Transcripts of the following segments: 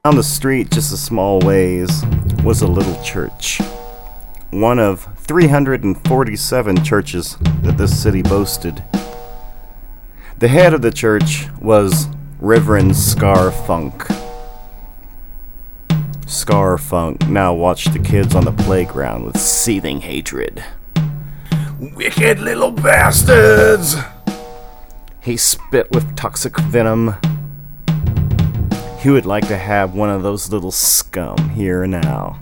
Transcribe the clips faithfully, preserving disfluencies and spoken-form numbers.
Down the street, just a small ways, was a little church. One of three hundred forty-seven churches that this city boasted. The head of the church was Reverend Scar Funk. Scar Funk now watched the kids on the playground with seething hatred. "Wicked little bastards!" He spit with toxic venom. He would like to have one of those little scum here and now.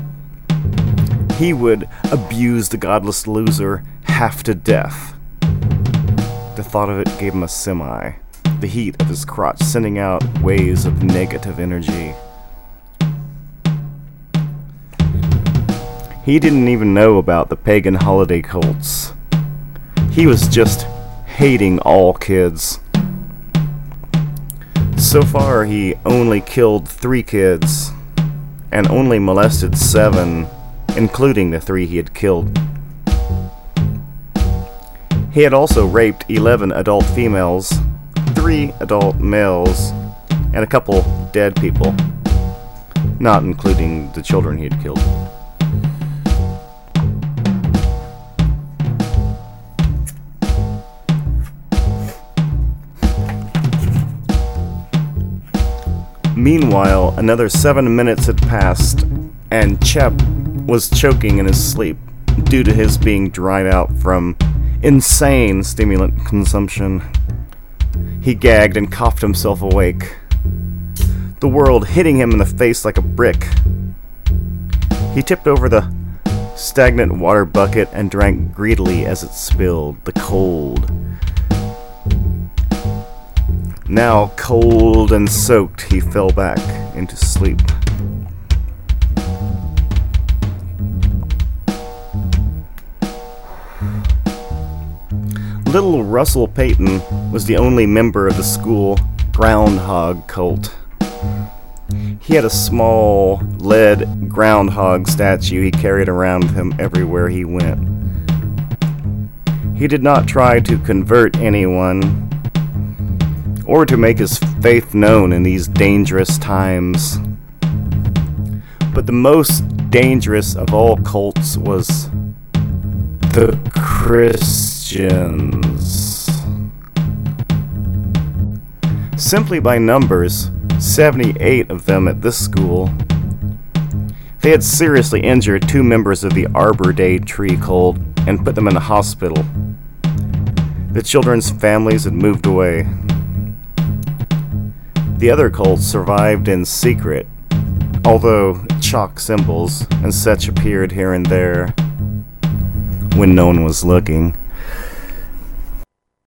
He would abuse the godless loser half to death. The thought of it gave him a semi, the heat of his crotch sending out waves of negative energy. He didn't even know about the pagan holiday cults. He was just hating all kids. So far, he only killed three kids, and only molested seven, including the three he had killed. He had also raped eleven adult females, three adult males, and a couple dead people, not including the children he had killed. Meanwhile, another seven minutes had passed, and Chep was choking in his sleep due to his being dried out from insane stimulant consumption. He gagged and coughed himself awake, the world hitting him in the face like a brick. He tipped over the stagnant water bucket and drank greedily as it spilled, the cold. Now cold and soaked, he fell back into sleep. Little Russell Payton was the only member of the school groundhog cult. He had a small lead groundhog statue he carried around with him everywhere he went. He did not try to convert anyone or to make his faith known in these dangerous times. But the most dangerous of all cults was the Christians. Simply by numbers, seventy-eight of them at this school. They had seriously injured two members of the Arbor Day tree cult and put them in the hospital. The children's families had moved away. The other cults survived in secret, although chalk symbols and such appeared here and there when no one was looking.